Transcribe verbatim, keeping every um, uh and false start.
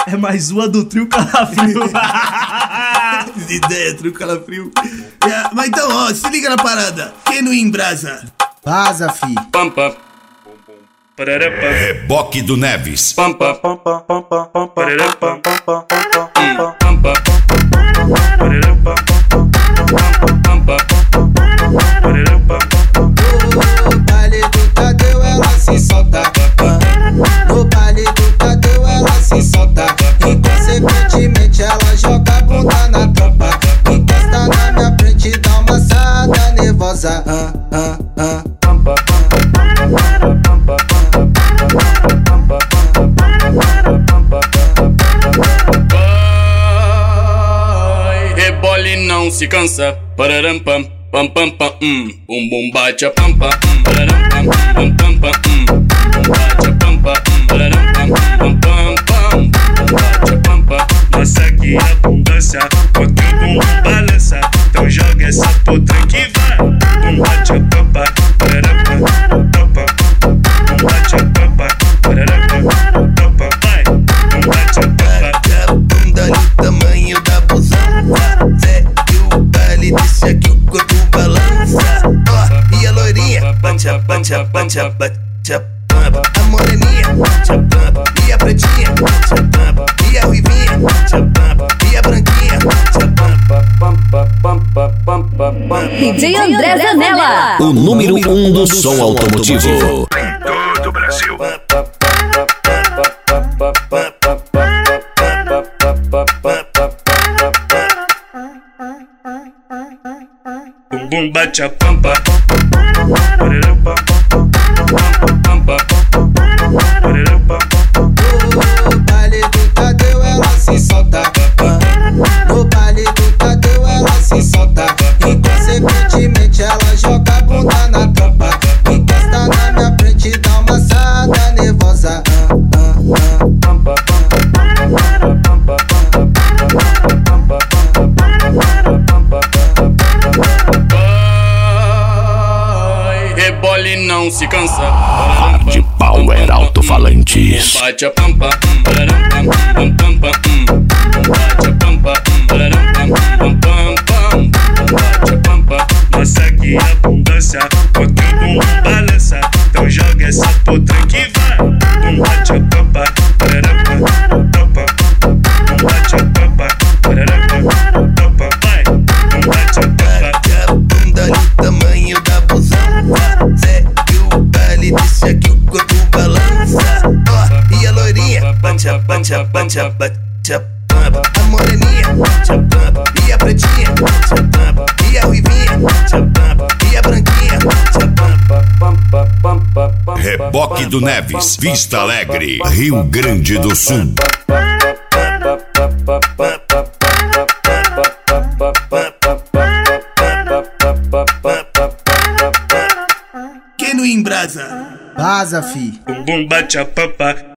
É mais uma do trio Calafrio. Ideia, trio Calafrio. É, mas então, ó, se liga na parada. Quem não embrasa? Vaza, fi. Pam, pam. Reboque do Neves. Pam, pam, pam, pam, pam, pam, pam, pam, pam, pam, pam. No baile do Tadeu ela se solta. No baile do Tadeu ela se solta. E consequentemente ela joga a bunda na tampa. Encosta na minha frente e dá uma assada nervosa. Ah, ah, ah. Rebole não se cansa. Pararam pam, pam pam pam, hum. Bum bum bate a pampa, hum. Pararam pam, pam pam pam, hum. Bum bate a pampa, hum. Pararam pam, pam pam pam. Bum bate a pampa. Nossa que abundância, bota o bumbum balança. Então joga essa potranca que vai. Bum bate a pampa, pararam pam, pampa. Bum bate a pampa, pararam pam, pampa. Vai, bum bate a pampa. A bunda no tamanho da busança. Zé e o baile desse aqui o corpo balança. Ó, e a loirinha bate a, bate a, bate a, bate a pampa. A moreninha bate a pampa. E a pretinha bate a pampa. E a ruivinha bate a pampa. E a branquinha bate a pampa. D J André Zanella, O número um do som automotivo. Em todo o Brasil. Bum bum bate a pampa. Pararam pam, pampa. Pararam pam. No baile do Tadeu ela se solta. No baile do Tadeu ela se solta. E consequentemente ela joga a bunda na tampa. Encosta na minha frente e dá uma assada nervosa. Rebole não se cansa. Hard Power Alto-Falantes. Bate a pampa, pararam pam, pam pam pam, bate a pampa, pararam pam, pam pam pam, bate a pampa. Nossa que abundância, bota o bumbum balança. Então joga essa potranca que vai. Bum bate a pampa, pararam pam, pampa. Bum bate a pampa, pararam pam, pampa. Vai, bum bate a pampa. A bunda no tamanho da busança. Zé e o baile desse aqui o corpo balança. Ó, e a loirinha bate a, bate a, bate a, bate a pampa. A moreninha bate a pampa. E a pretinha bate a pampa. E a ruivinha bate a pampa. E a branquinha bate a pampa. Reboque do Neves, Vista Alegre, Rio Grande do Sul. Quem não embrasa? Vaza, fi. Bum bum bate a pampa.